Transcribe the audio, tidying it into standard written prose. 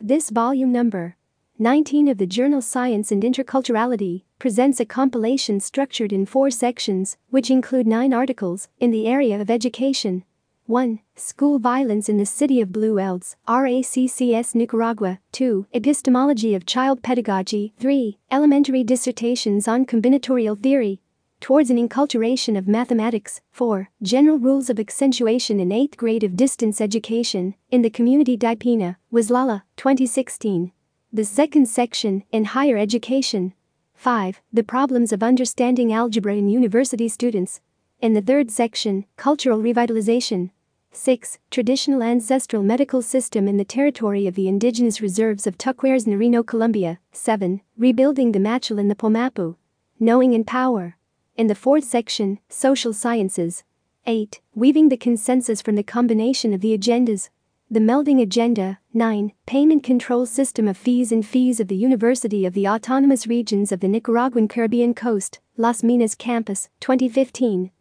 This volume number 19 of the journal Science and Interculturality presents a compilation structured in 4 sections, which include 9 articles in the area of education. 1. School violence in the city of Blue Elds, RACCS, Nicaragua. 2. Epistemology of child pedagogy. 3. Elementary dissertations on combinatorial theory towards an enculturation of mathematics. 4. General rules of accentuation in 8th grade of distance education in the community. Dipina, Wazlala, 2016. The second section, in higher education. 5. The problems of understanding algebra in university students. In the third section, cultural revitalization. 6. Traditional ancestral medical system in the territory of the indigenous reserves of Tuqueres, Narino, Colombia. 7. Rebuilding the Machel and the Pomapu. Knowing and power. In the fourth section, social sciences. 8. Weaving the consensus from the combination of the agendas. The melding agenda. 9. Payment control system of fees and fees of the University of the Autonomous Regions of the Nicaraguan Caribbean Coast, Las Minas campus, 2015.